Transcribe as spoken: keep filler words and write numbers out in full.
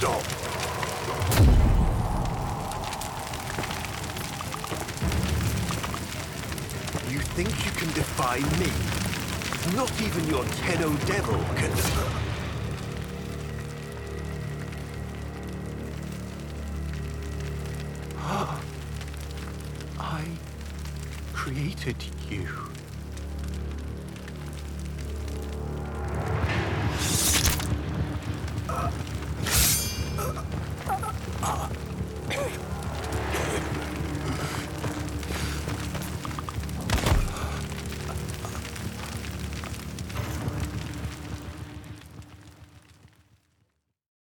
stop. You think you can defy me? Not even your Tenno Devil can. I created you.